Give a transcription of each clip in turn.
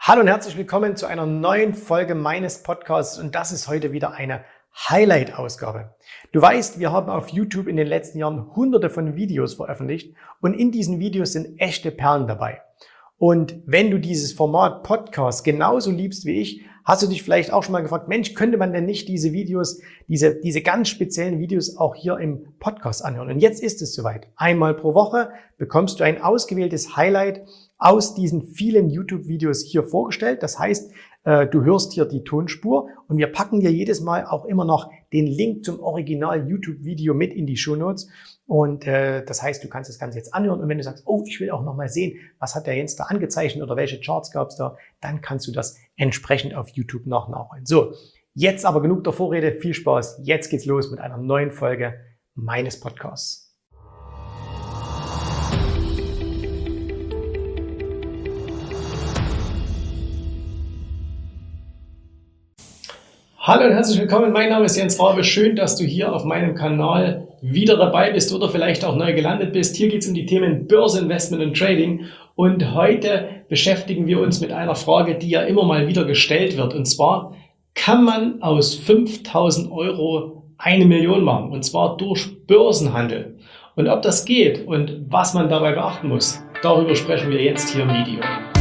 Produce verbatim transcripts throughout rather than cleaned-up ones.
Hallo und herzlich willkommen zu einer neuen Folge meines Podcasts und das ist heute wieder eine Highlight-Ausgabe. Du weißt, wir haben auf YouTube in den letzten Jahren hunderte von Videos veröffentlicht und in diesen Videos sind echte Perlen dabei. Und wenn du dieses Format Podcast genauso liebst wie ich, hast du dich vielleicht auch schon mal gefragt, Mensch, könnte man denn nicht diese Videos, diese, diese ganz speziellen Videos auch hier im Podcast anhören? Und jetzt ist es soweit. Einmal pro Woche bekommst du ein ausgewähltes Highlight aus diesen vielen YouTube-Videos hier vorgestellt. Das heißt, du hörst hier die Tonspur und wir packen dir jedes Mal auch immer noch den Link zum Original-YouTube-Video mit in die Shownotes. Und äh, das heißt, du kannst das Ganze jetzt anhören und wenn du sagst, oh, ich will auch noch mal sehen, was hat der Jens da angezeichnet oder welche Charts gab es da, dann kannst du das entsprechend auf YouTube noch nachholen. So, jetzt aber genug der Vorrede, viel Spaß. Jetzt geht's los mit einer neuen Folge meines Podcasts. Hallo und herzlich willkommen, mein Name ist Jens Rabe. Schön, dass du hier auf meinem Kanal wieder dabei bist oder vielleicht auch neu gelandet bist. Hier geht es um die Themen Börse, Investment und Trading und heute beschäftigen wir uns mit einer Frage, die ja immer mal wieder gestellt wird, und zwar, kann man aus fünftausend Euro eine Million machen, und zwar durch Börsenhandel? Und ob das geht und was man dabei beachten muss, darüber sprechen wir jetzt hier im Video.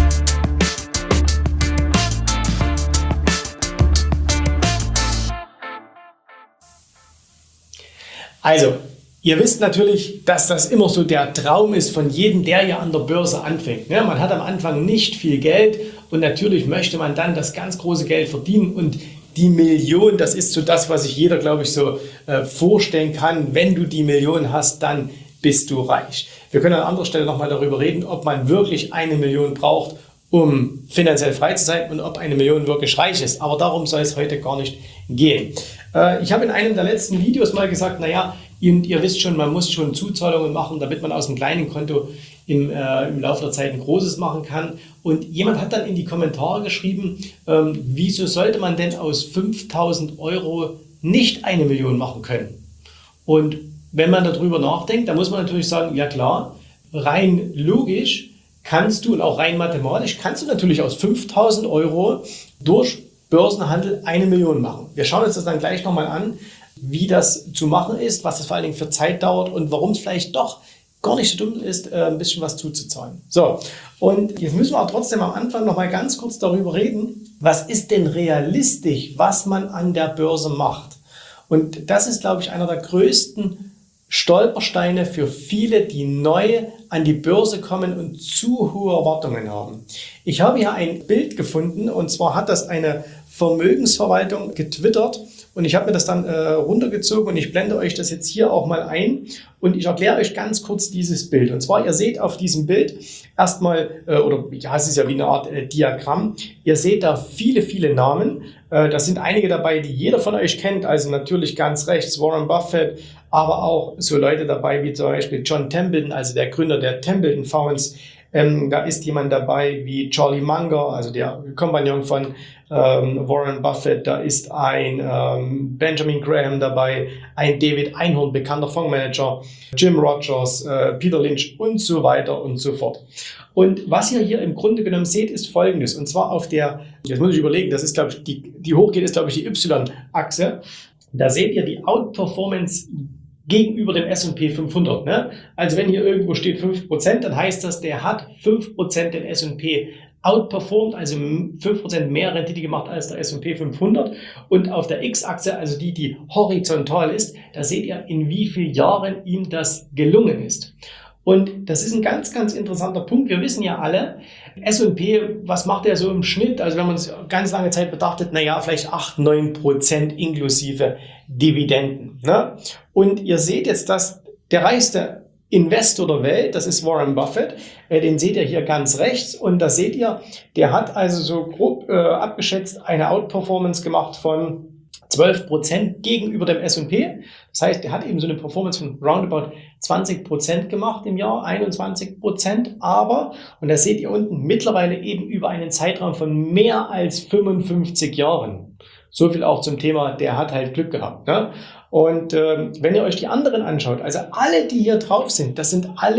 Also, ihr wisst natürlich, dass das immer so der Traum ist von jedem, der ja an der Börse anfängt. Ja, man hat am Anfang nicht viel Geld und natürlich möchte man dann das ganz große Geld verdienen und die Million, das ist so das, was sich jeder, glaube ich, so äh, vorstellen kann. Wenn du die Million hast, dann bist du reich. Wir können an anderer Stelle nochmal darüber reden, ob man wirklich eine Million braucht, um finanziell frei zu sein und ob eine Million wirklich reich ist. Aber darum soll es heute gar nicht gehen. Äh, ich habe in einem der letzten Videos mal gesagt, naja, ihr, ihr wisst schon, man muss schon Zuzahlungen machen, damit man aus einem kleinen Konto im, äh, im Laufe der Zeit ein großes machen kann. Und jemand hat dann in die Kommentare geschrieben, ähm, wieso sollte man denn aus fünftausend Euro nicht eine Million machen können? Und wenn man darüber nachdenkt, dann muss man natürlich sagen, ja klar, rein logisch kannst du und auch rein mathematisch kannst du natürlich aus fünftausend Euro durch Börsenhandel eine Million machen. Wir schauen uns das dann gleich nochmal an, wie das zu machen ist, was das vor allen Dingen für Zeit dauert und warum es vielleicht doch gar nicht so dumm ist, ein bisschen was zuzuzahlen. So, und jetzt müssen wir auch trotzdem am Anfang nochmal ganz kurz darüber reden, was ist denn realistisch, was man an der Börse macht. Und das ist, glaube ich, einer der größten Stolpersteine für viele, die neu an die Börse kommen und zu hohe Erwartungen haben. Ich habe hier ein Bild gefunden und zwar hat das eine Vermögensverwaltung getwittert und ich habe mir das dann äh, runtergezogen und ich blende euch das jetzt hier auch mal ein und ich erkläre euch ganz kurz dieses Bild. Und zwar, ihr seht auf diesem Bild erstmal, äh, oder ja, es ist ja wie eine Art äh, Diagramm, ihr seht da viele, viele Namen. Äh, da sind einige dabei, die jeder von euch kennt, also natürlich ganz rechts Warren Buffett, aber auch so Leute dabei wie zum Beispiel John Templeton, also der Gründer der Templeton Funds. Ähm, da ist jemand dabei wie Charlie Munger, also der Kompagnon von ähm, Warren Buffett. Da ist ein ähm, Benjamin Graham dabei, ein David Einhorn, bekannter Fondsmanager, Jim Rogers, äh, Peter Lynch und so weiter und so fort. Und was ihr hier im Grunde genommen seht, ist Folgendes. Und zwar auf der, jetzt muss ich überlegen, das ist, glaube ich, die, die hochgeht, ist, glaube ich, die Y-Achse. Da seht ihr die Outperformance gegenüber dem S und P fünfhundert. Ne? Also wenn hier irgendwo steht fünf Prozent, dann heißt das, der hat fünf Prozent den S und P outperformed, also fünf Prozent mehr Rendite gemacht als der S und P fünfhundert. Und auf der X-Achse, also die, die horizontal ist, da seht ihr, in wie vielen Jahren ihm das gelungen ist. Und das ist ein ganz, ganz interessanter Punkt. Wir wissen ja alle, S und P, was macht er so im Schnitt? Also wenn man es ganz lange Zeit betrachtet, naja, vielleicht acht, neun Prozent inklusive Dividenden. Ne? Und ihr seht jetzt, dass der reichste Investor der Welt, das ist Warren Buffett, äh, den seht ihr hier ganz rechts. Und da seht ihr, der hat also so grob äh, abgeschätzt eine Outperformance gemacht von zwölf Prozent gegenüber dem S und P. Das heißt, er hat eben so eine Performance von roundabout zwanzig Prozent gemacht im Jahr, einundzwanzig Prozent. Aber, und das seht ihr unten, mittlerweile eben über einen Zeitraum von mehr als fünfundfünfzig Jahren. So viel auch zum Thema, der hat halt Glück gehabt. Ne? Und ähm, wenn ihr euch die anderen anschaut, also alle, die hier drauf sind, das sind alles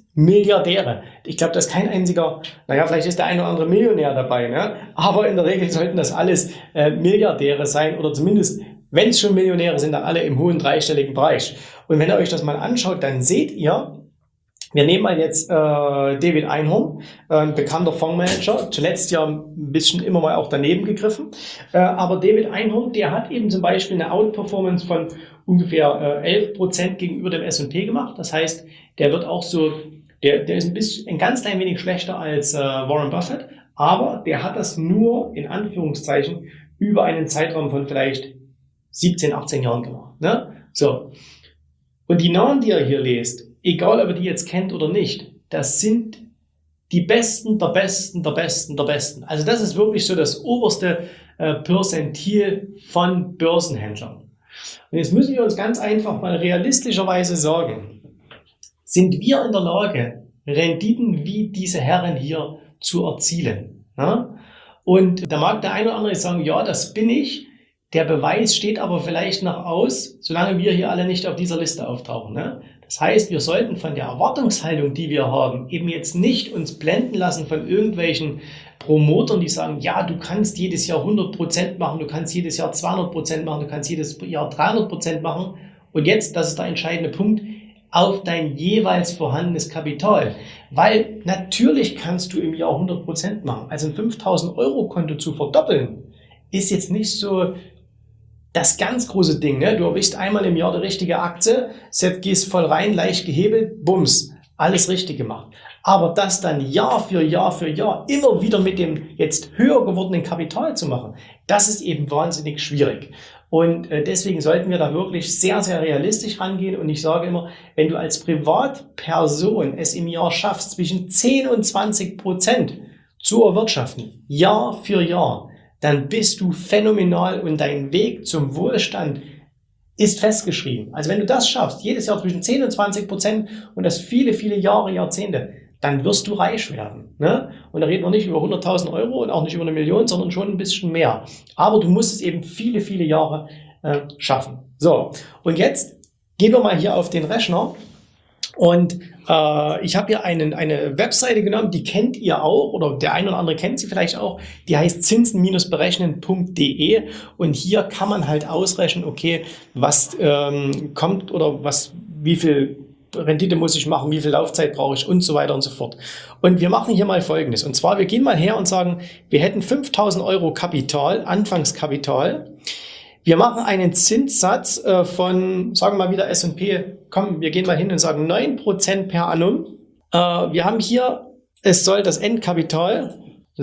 Milliardäre. Ich glaube, da ist kein einziger, naja, vielleicht ist der eine oder andere Millionär dabei, ne? Aber in der Regel sollten das alles äh, Milliardäre sein oder zumindest, wenn es schon Millionäre sind, dann alle im hohen dreistelligen Bereich. Und wenn ihr euch das mal anschaut, dann seht ihr, wir nehmen mal jetzt äh, David Einhorn, äh, ein bekannter Fondsmanager, zuletzt ja ein bisschen immer mal auch daneben gegriffen. Äh, aber David Einhorn, der hat eben zum Beispiel eine Outperformance von ungefähr äh, elf Prozent gegenüber dem S und P gemacht. Das heißt, der wird auch so, der, der ist ein bisschen, ein ganz klein wenig schlechter als äh, Warren Buffett, aber der hat das nur in Anführungszeichen über einen Zeitraum von vielleicht siebzehn, achtzehn Jahren gemacht. Ne? So. Und die Namen, die ihr hier lest, egal ob ihr die jetzt kennt oder nicht, das sind die Besten der Besten der Besten der Besten. Also das ist wirklich so das oberste äh, Perzentil von Börsenhändlern. Und jetzt müssen wir uns ganz einfach mal realistischerweise sagen, sind wir in der Lage, Renditen wie diese Herren hier zu erzielen? Ja? Und da mag der eine oder andere sagen, ja, das bin ich. Der Beweis steht aber vielleicht noch aus, solange wir hier alle nicht auf dieser Liste auftauchen. Ne? Das heißt, wir sollten von der Erwartungshaltung, die wir haben, eben jetzt nicht uns blenden lassen von irgendwelchen Promotern, die sagen, ja, du kannst jedes Jahr hundert Prozent machen, du kannst jedes Jahr zweihundert Prozent machen, du kannst jedes Jahr dreihundert Prozent machen. Und jetzt, das ist der entscheidende Punkt, auf dein jeweils vorhandenes Kapital. Weil natürlich kannst du im Jahr hundert Prozent machen. Also ein fünftausend Euro Konto zu verdoppeln, ist jetzt nicht so das ganz große Ding, ne? Du erwischst einmal im Jahr die richtige Aktie, gehst voll rein, leicht gehebelt, bums, alles richtig gemacht. Aber das dann Jahr für Jahr für Jahr immer wieder mit dem jetzt höher gewordenen Kapital zu machen, das ist eben wahnsinnig schwierig. Und deswegen sollten wir da wirklich sehr, sehr realistisch rangehen. Und ich sage immer, wenn du als Privatperson es im Jahr schaffst, zwischen zehn und zwanzig Prozent zu erwirtschaften, Jahr für Jahr, dann bist du phänomenal und dein Weg zum Wohlstand ist festgeschrieben. Also wenn du das schaffst, jedes Jahr zwischen zehn und zwanzig Prozent und das viele, viele Jahre, Jahrzehnte, dann wirst du reich werden. Ne? Und da reden wir nicht über hunderttausend Euro und auch nicht über eine Million, sondern schon ein bisschen mehr. Aber du musst es eben viele, viele Jahre äh, schaffen. So, und jetzt gehen wir mal hier auf den Rechner. Und äh, ich habe hier einen, eine Webseite genommen, die kennt ihr auch oder der eine oder andere kennt sie vielleicht auch. Die heißt zinsen berechnen punkt de und hier kann man halt ausrechnen, okay, was ähm, kommt oder was, wie viel Rendite muss ich machen, wie viel Laufzeit brauche ich und so weiter und so fort. Und wir machen hier mal Folgendes. Und zwar, wir gehen mal her und sagen, wir hätten fünftausend Euro Kapital, Anfangskapital. Wir machen einen Zinssatz äh, von, sagen wir mal wieder S und P, komm, wir gehen mal hin und sagen neun Prozent per annum. Äh, wir haben hier, es soll das Endkapital,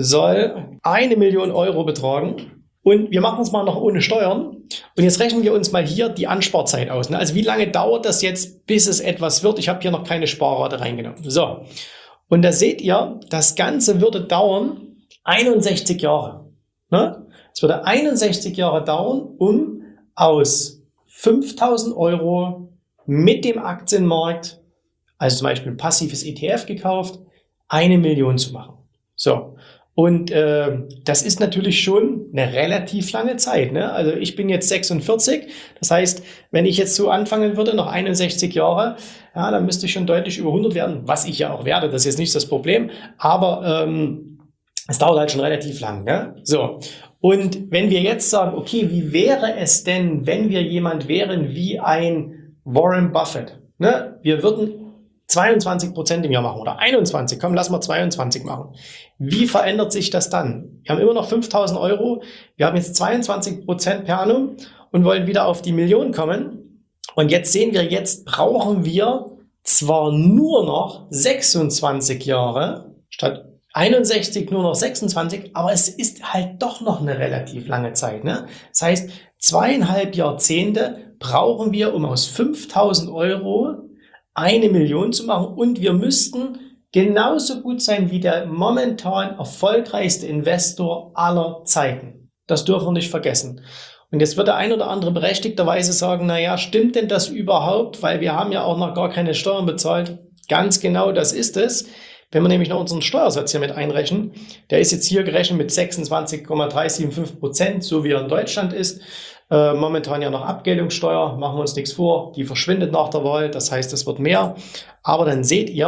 soll eine Million Euro betragen. Und wir machen es mal noch ohne Steuern. Und jetzt rechnen wir uns mal hier die Ansparzeit aus. Ne? Also wie lange dauert das jetzt, bis es etwas wird? Ich habe hier noch keine Sparrate reingenommen. So, und da seht ihr, das Ganze würde dauern einundsechzig Jahre. Ne? Es würde einundsechzig Jahre dauern, um aus fünftausend Euro mit dem Aktienmarkt, also zum Beispiel ein passives E T F gekauft, eine Million zu machen. So, und äh, das ist natürlich schon eine relativ lange Zeit. Ne? Also ich bin jetzt sechsundvierzig, das heißt, wenn ich jetzt so anfangen würde, noch einundsechzig Jahre, ja, dann müsste ich schon deutlich über hundert werden, was ich ja auch werde, das ist jetzt nicht das Problem, aber ähm, es dauert halt schon relativ lang. Ne? So. Und wenn wir jetzt sagen, okay, wie wäre es denn, wenn wir jemand wären wie ein Warren Buffett? Ne? Wir würden zweiundzwanzig Prozent im Jahr machen oder einundzwanzig, komm, lass mal zweiundzwanzig machen. Wie verändert sich das dann? Wir haben immer noch fünftausend Euro, wir haben jetzt zweiundzwanzig Prozent per annum und wollen wieder auf die Million kommen. Und jetzt sehen wir, jetzt brauchen wir zwar nur noch sechsundzwanzig Jahre statt einundsechzig nur noch sechsundzwanzig, aber es ist halt doch noch eine relativ lange Zeit. Ne? Das heißt, zweieinhalb Jahrzehnte brauchen wir, um aus fünftausend Euro eine Million zu machen und wir müssten genauso gut sein wie der momentan erfolgreichste Investor aller Zeiten. Das dürfen wir nicht vergessen. Und jetzt wird der ein oder andere berechtigterweise sagen, naja, stimmt denn das überhaupt? Weil wir haben ja auch noch gar keine Steuern bezahlt. Ganz genau, das ist es. Wenn wir nämlich noch unseren Steuersatz hier mit einrechnen, der ist jetzt hier gerechnet mit sechsundzwanzig Komma drei sieben fünf Prozent, so wie er in Deutschland ist. Äh, momentan ja noch Abgeltungssteuer, machen wir uns nichts vor, die verschwindet nach der Wahl, das heißt, es wird mehr. Aber dann seht ihr,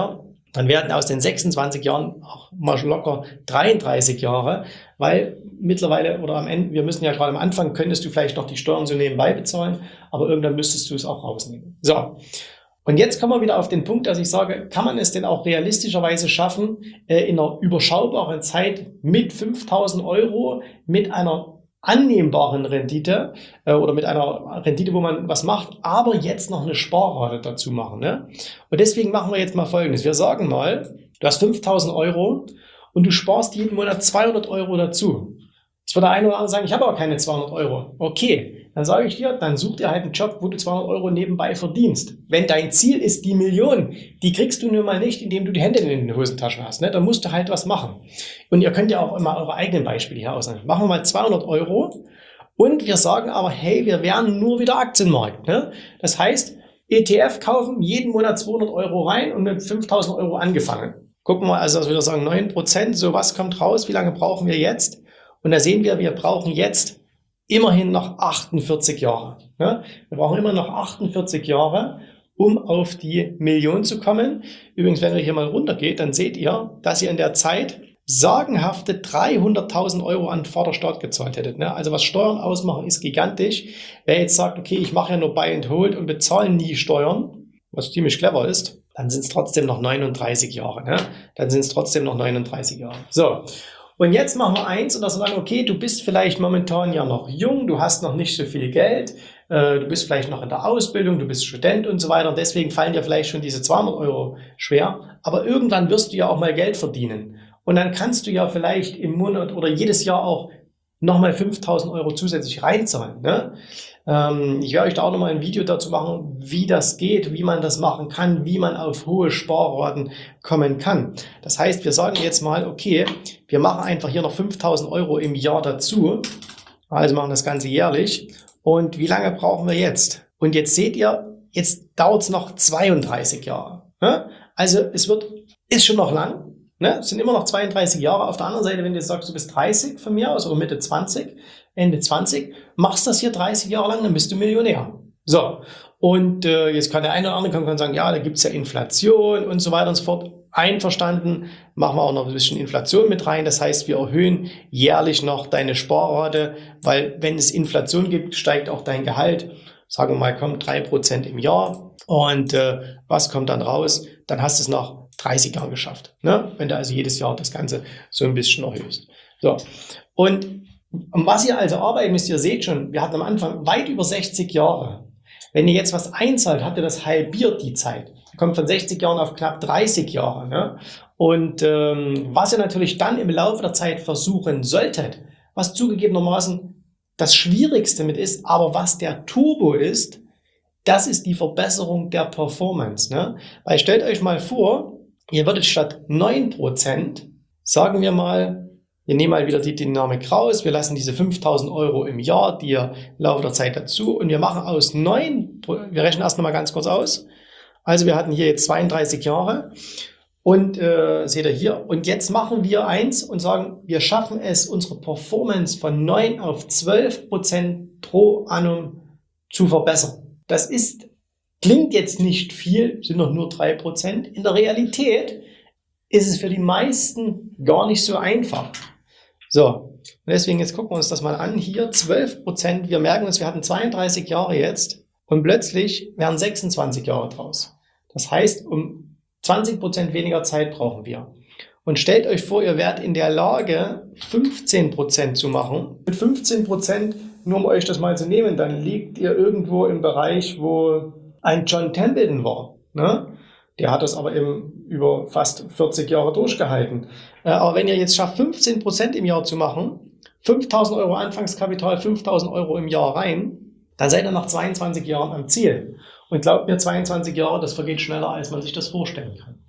dann werden aus den sechsundzwanzig Jahren auch mal locker dreiunddreißig Jahre, weil mittlerweile oder am Ende, wir müssen ja gerade am Anfang, könntest du vielleicht noch die Steuern so nebenbei bezahlen, aber irgendwann müsstest du es auch rausnehmen. So. Und jetzt kommen wir wieder auf den Punkt, dass ich sage, kann man es denn auch realistischerweise schaffen, in einer überschaubaren Zeit mit fünftausend Euro, mit einer annehmbaren Rendite äh, oder mit einer Rendite, wo man was macht, aber jetzt noch eine Sparrate dazu machen. Ne? Und deswegen machen wir jetzt mal Folgendes. Wir sagen mal, du hast fünftausend Euro und du sparst jeden Monat zweihundert Euro dazu. Jetzt wird der eine oder andere sagen, ich habe aber keine zweihundert Euro. Okay, dann sage ich dir, dann such dir halt einen Job, wo du zweihundert Euro nebenbei verdienst. Wenn dein Ziel ist, die Million, die kriegst du nun mal nicht, indem du die Hände in den Hosentaschen hast. Ne? Dann musst du halt was machen. Und ihr könnt ja auch immer eure eigenen Beispiele hier ausnehmen. Machen wir mal zweihundert Euro und wir sagen aber, hey, wir wären nur wieder Aktienmarkt. Ne? Das heißt, E T F kaufen, jeden Monat zweihundert Euro rein und mit fünftausend Euro angefangen. Gucken wir also, dass wir sagen, neun Prozent, so was kommt raus, wie lange brauchen wir jetzt? Und da sehen wir, wir brauchen jetzt immerhin noch achtundvierzig Jahre. Ne? Wir brauchen immer noch achtundvierzig Jahre, um auf die Million zu kommen. Übrigens, wenn ihr hier mal runtergeht, dann seht ihr, dass ihr in der Zeit sagenhafte dreihunderttausend Euro an Vaterstaat gezahlt hättet. Ne? Also was Steuern ausmachen, ist gigantisch. Wer jetzt sagt, okay, ich mache ja nur Buy and Hold und bezahle nie Steuern, was ziemlich clever ist, dann sind es trotzdem noch neununddreißig Jahre. Ne? Dann sind es trotzdem noch neununddreißig Jahre. So. Und jetzt machen wir eins und das sagen, okay, du bist vielleicht momentan ja noch jung, du hast noch nicht so viel Geld, äh, du bist vielleicht noch in der Ausbildung, du bist Student und so weiter und deswegen fallen dir vielleicht schon diese zweihundert Euro schwer, aber irgendwann wirst du ja auch mal Geld verdienen und dann kannst du ja vielleicht im Monat oder jedes Jahr auch nochmal fünftausend Euro zusätzlich reinzahlen. Ne? Ähm, ich werde euch da auch nochmal ein Video dazu machen, wie das geht, wie man das machen kann, wie man auf hohe Sparraten kommen kann. Das heißt, wir sagen jetzt mal, okay, wir machen einfach hier noch fünftausend Euro im Jahr dazu, also machen das Ganze jährlich. Und wie lange brauchen wir jetzt? Und jetzt seht ihr, jetzt dauert es noch zweiunddreißig Jahre. Ne? Also es wird, ist schon noch lang. Ne? Es sind immer noch zweiunddreißig Jahre. Auf der anderen Seite, wenn du jetzt sagst, du bist dreißig von mir aus oder Mitte zwanzig, Ende zwanzig, machst das hier dreißig Jahre lang, dann bist du Millionär. So, und äh, jetzt kann der eine oder andere kann, kann sagen, ja, da gibt's ja Inflation und so weiter und so fort. Einverstanden, machen wir auch noch ein bisschen Inflation mit rein. Das heißt, wir erhöhen jährlich noch deine Sparrate, weil wenn es Inflation gibt, steigt auch dein Gehalt. Sagen wir mal, kommt drei Prozent im Jahr. Und äh, was kommt dann raus? Dann hast du es nach dreißig Jahren geschafft. Ne? Wenn du also jedes Jahr das Ganze so ein bisschen erhöhst. So. Und um was ihr also arbeiten müsst, ihr seht schon, wir hatten am Anfang weit über sechzig Jahre. Wenn ihr jetzt was einzahlt, habt ihr das halbiert die Zeit. Ihr kommt von sechzig Jahren auf knapp dreißig Jahre. Ne? Und ähm, was ihr natürlich dann im Laufe der Zeit versuchen solltet, was zugegebenermaßen das Schwierigste mit ist, aber was der Turbo ist, das ist die Verbesserung der Performance. Ne? Weil stellt euch mal vor, ihr würdet statt neun Prozent, sagen wir mal, wir nehmen mal wieder die Dynamik raus, wir lassen diese fünftausend Euro im Jahr, die ihr im Laufe der Zeit dazu und wir machen aus neun, wir rechnen erst nochmal ganz kurz aus, also wir hatten hier jetzt zweiunddreißig Jahre und äh, seht ihr hier, und jetzt machen wir eins und sagen, wir schaffen es, unsere Performance von neun auf zwölf Prozent pro annum zu verbessern. Das ist, klingt jetzt nicht viel, sind noch nur drei Prozent. In der Realität ist es für die meisten gar nicht so einfach. So, und deswegen jetzt gucken wir uns das mal an. Hier zwölf Prozent, wir merken uns, wir hatten zweiunddreißig Jahre jetzt und plötzlich werden sechsundzwanzig Jahre draus. Das heißt, um zwanzig Prozent weniger Zeit brauchen wir. Und stellt euch vor, ihr werdet in der Lage, fünfzehn Prozent zu machen. Mit fünfzehn Prozent, nur um euch das mal zu nehmen, dann liegt ihr irgendwo im Bereich, wo ein John Templeton war. Ne? Der hat das aber eben über fast vierzig Jahre durchgehalten. Äh, aber wenn ihr jetzt schafft, fünfzehn Prozent im Jahr zu machen, fünftausend Euro Anfangskapital, fünftausend Euro im Jahr rein, dann seid ihr nach zweiundzwanzig Jahren am Ziel. Und glaubt mir, zweiundzwanzig Jahre, das vergeht schneller, als man sich das vorstellen kann.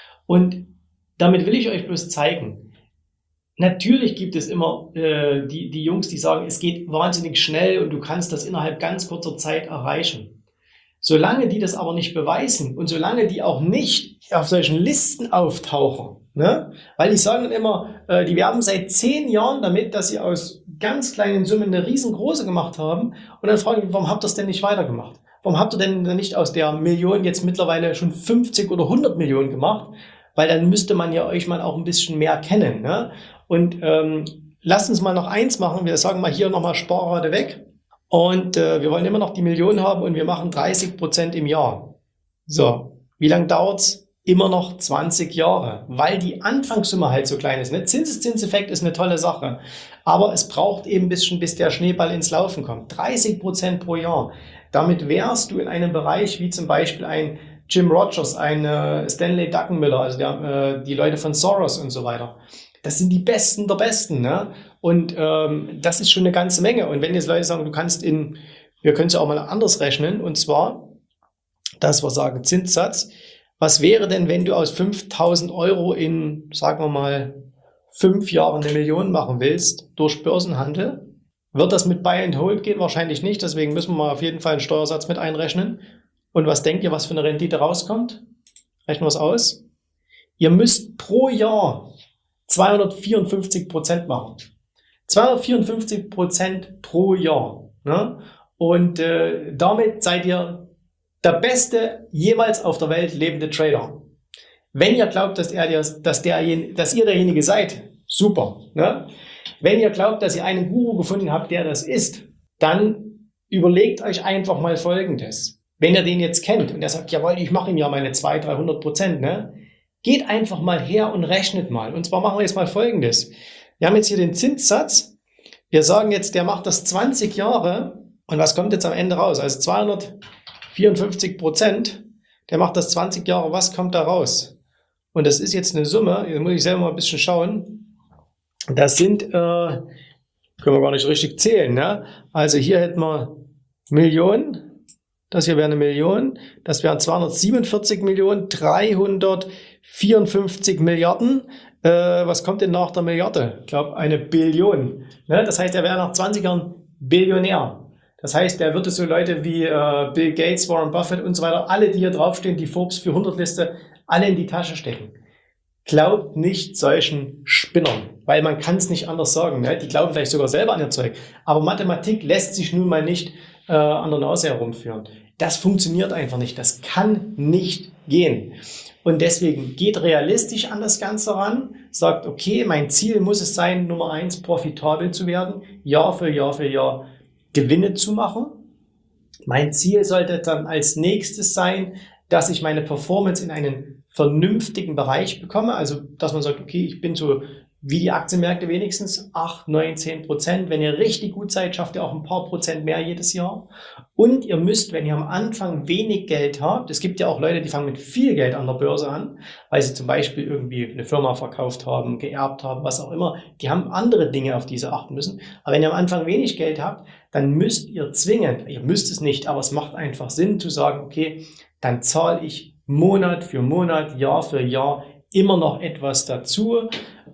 Und damit will ich euch bloß zeigen, natürlich gibt es immer äh, die, die Jungs, die sagen, es geht wahnsinnig schnell und du kannst das innerhalb ganz kurzer Zeit erreichen. Solange die das aber nicht beweisen und solange die auch nicht auf solchen Listen auftauchen, ne? Weil die sagen dann immer, äh, die werben seit zehn Jahren damit, dass sie aus ganz kleinen Summen eine riesengroße gemacht haben und dann fragen die, warum habt ihr das denn nicht weitergemacht? Warum habt ihr denn nicht aus der Million jetzt mittlerweile schon fünfzig oder hundert Millionen gemacht? weil dann müsste man ja euch mal auch ein bisschen mehr kennen. Ne? Und ähm, lasst uns mal noch eins machen. Wir sagen mal hier nochmal Sparrate weg. Und äh, wir wollen immer noch die Million haben und wir machen dreißig Prozent im Jahr. So, wie lange dauert's? Immer noch zwanzig Jahre, weil die Anfangssumme halt so klein ist. Ne? Zinseszinseffekt ist eine tolle Sache, aber es braucht eben ein bisschen, bis der Schneeball ins Laufen kommt. dreißig Prozent pro Jahr. Damit wärst du in einem Bereich wie zum Beispiel ein Jim Rogers, ein äh, Stanley Druckenmiller, also der, äh, die Leute von Soros und so weiter. Das sind die Besten der Besten. Ne? Und ähm, das ist schon eine ganze Menge. Und wenn jetzt Leute sagen, du kannst in, wir können es ja auch mal anders rechnen, und zwar, dass wir sagen Zinssatz, was wäre denn, wenn du aus fünftausend Euro in, sagen wir mal, fünf Jahren eine Million machen willst durch Börsenhandel? Wird das mit Buy and Hold gehen? Wahrscheinlich nicht, deswegen müssen wir mal auf jeden Fall einen Steuersatz mit einrechnen. Und was denkt ihr, was für eine Rendite rauskommt? Rechnen wir es aus. Ihr müsst pro Jahr zweihundertvierundfünfzig Prozent machen. zweihundertvierundfünfzig Prozent pro Jahr. Ne? Und äh, damit seid ihr der beste jemals auf der Welt lebende Trader. Wenn ihr glaubt, dass, er, dass, der, dass ihr derjenige seid, super. Ne? Wenn ihr glaubt, dass ihr einen Guru gefunden habt, der das ist, dann überlegt euch einfach mal Folgendes. Wenn ihr den jetzt kennt und er sagt, jawohl, ich mache ihm ja meine zweihundert, dreihundert Prozent, ne? Geht einfach mal her und rechnet mal. Und zwar machen wir jetzt mal Folgendes. Wir haben jetzt hier den Zinssatz. Wir sagen jetzt, der macht das zwanzig Jahre. Und was kommt jetzt am Ende raus? Also zweihundertvierundfünfzig Prozent, der macht das zwanzig Jahre. Was kommt da raus? Und das ist jetzt eine Summe, da muss ich selber mal ein bisschen schauen. Das sind, äh, können wir gar nicht so richtig zählen. Ne? Also hier hätten wir Millionen. Das hier wäre eine Million. Das wären zweihundertsiebenundvierzig Millionen, dreihundertvierundfünfzig Milliarden. Äh, was kommt denn nach der Milliarde? Ich glaube, eine Billion. Ne? Das heißt, er wäre nach zwanzig Jahren Billionär. Das heißt, der würde so Leute wie äh, Bill Gates, Warren Buffett und so weiter, alle, die hier draufstehen, die Forbes vierhundert Liste, alle in die Tasche stecken. Glaubt nicht solchen Spinnern, weil man kann es nicht anders sagen. Ne? Die glauben vielleicht sogar selber an ihr Zeug. Aber Mathematik lässt sich nun mal nicht äh, an der Nase herumführen. Das funktioniert einfach nicht. Das kann nicht gehen. Und deswegen geht realistisch an das Ganze ran, sagt, okay, mein Ziel muss es sein, Nummer eins, profitabel zu werden, Jahr für Jahr für Jahr Gewinne zu machen. Mein Ziel sollte dann als nächstes sein, dass ich meine Performance in einen vernünftigen Bereich bekomme. Also, dass man sagt, okay, ich bin so wie die Aktienmärkte wenigstens acht, neun, zehn Prozent. Wenn ihr richtig gut seid, schafft ihr auch ein paar Prozent mehr jedes Jahr. Und ihr müsst, wenn ihr am Anfang wenig Geld habt, es gibt ja auch Leute, die fangen mit viel Geld an der Börse an, weil sie zum Beispiel irgendwie eine Firma verkauft haben, geerbt haben, was auch immer. Die haben andere Dinge, auf die sie achten müssen. Aber wenn ihr am Anfang wenig Geld habt, dann müsst ihr zwingend, ihr müsst es nicht, aber es macht einfach Sinn zu sagen, okay, dann zahle ich Monat für Monat, Jahr für Jahr immer noch etwas dazu.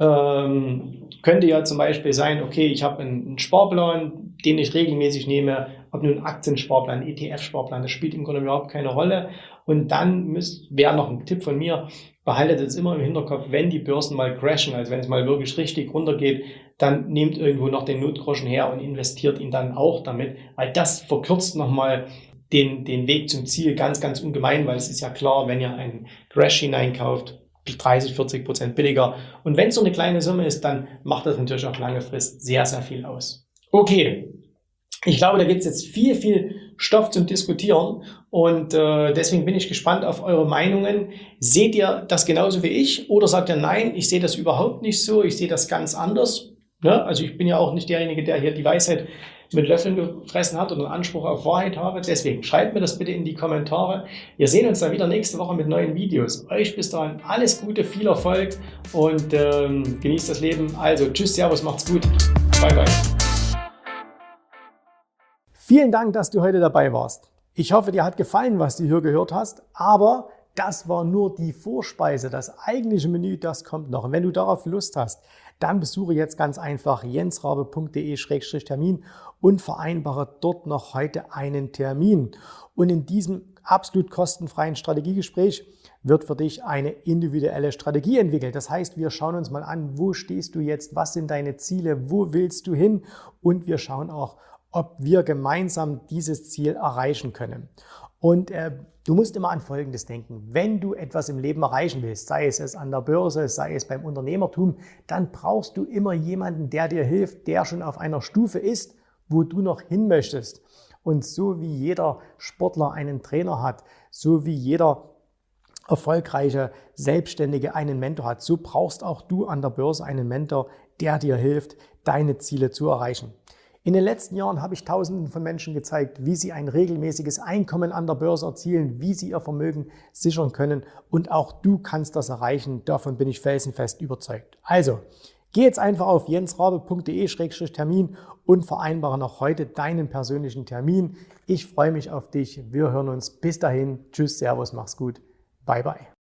Ähm, könnte ja zum Beispiel sein, okay, ich habe einen, einen Sparplan, den ich regelmäßig nehme, ob nun einen Aktiensparplan, E T F-Sparplan, das spielt im Grunde überhaupt keine Rolle. Und dann wäre noch ein Tipp von mir, behaltet es immer im Hinterkopf, wenn die Börsen mal crashen, also wenn es mal wirklich richtig runtergeht, dann nehmt irgendwo noch den Notgroschen her und investiert ihn dann auch damit, weil das verkürzt nochmal den, den Weg zum Ziel ganz, ganz ungemein, weil es ist ja klar, wenn ihr einen Crash hineinkauft, dreißig, vierzig Prozent billiger. Und wenn es so eine kleine Summe ist, dann macht das natürlich auf lange Frist sehr, sehr viel aus. Okay, ich glaube, da gibt es jetzt viel, viel Stoff zum Diskutieren und äh, deswegen bin ich gespannt auf eure Meinungen. Seht ihr das genauso wie ich oder sagt ihr, nein, ich sehe das überhaupt nicht so, ich sehe das ganz anders? Ne? Also ich bin ja auch nicht derjenige, der hier die Weisheit mit Löffeln gefressen hat und einen Anspruch auf Wahrheit habe. Deswegen schreibt mir das bitte in die Kommentare. Wir sehen uns dann wieder nächste Woche mit neuen Videos. Euch bis dahin alles Gute, viel Erfolg und ähm, genießt das Leben. Also tschüss, servus, macht's gut. Bye, bye. Vielen Dank, dass du heute dabei warst. Ich hoffe, dir hat gefallen, was du hier gehört hast, aber das war nur die Vorspeise. Das eigentliche Menü, das kommt noch. Und wenn du darauf Lust hast, dann besuche jetzt ganz einfach jensrabe punkt de Schrägstrich Termin und vereinbare dort noch heute einen Termin. Und in diesem absolut kostenfreien Strategiegespräch wird für dich eine individuelle Strategie entwickelt. Das heißt, wir schauen uns mal an, wo stehst du jetzt, was sind deine Ziele, wo willst du hin und wir schauen auch, ob wir gemeinsam dieses Ziel erreichen können. Und äh, du musst immer an Folgendes denken. Wenn du etwas im Leben erreichen willst, sei es, es an der Börse, sei es beim Unternehmertum, dann brauchst du immer jemanden, der dir hilft, der schon auf einer Stufe ist, wo du noch hin möchtest. Und so wie jeder Sportler einen Trainer hat, so wie jeder erfolgreiche Selbstständige einen Mentor hat, so brauchst auch du an der Börse einen Mentor, der dir hilft, deine Ziele zu erreichen. In den letzten Jahren habe ich Tausenden von Menschen gezeigt, wie sie ein regelmäßiges Einkommen an der Börse erzielen, wie sie ihr Vermögen sichern können, und auch du kannst das erreichen. Davon bin ich felsenfest überzeugt. Also, geh jetzt einfach auf jensrabe punkt de Schrägstrich Termin und vereinbare noch heute deinen persönlichen Termin. Ich freue mich auf dich. Wir hören uns. Bis dahin. Tschüss, Servus, mach's gut. Bye, bye.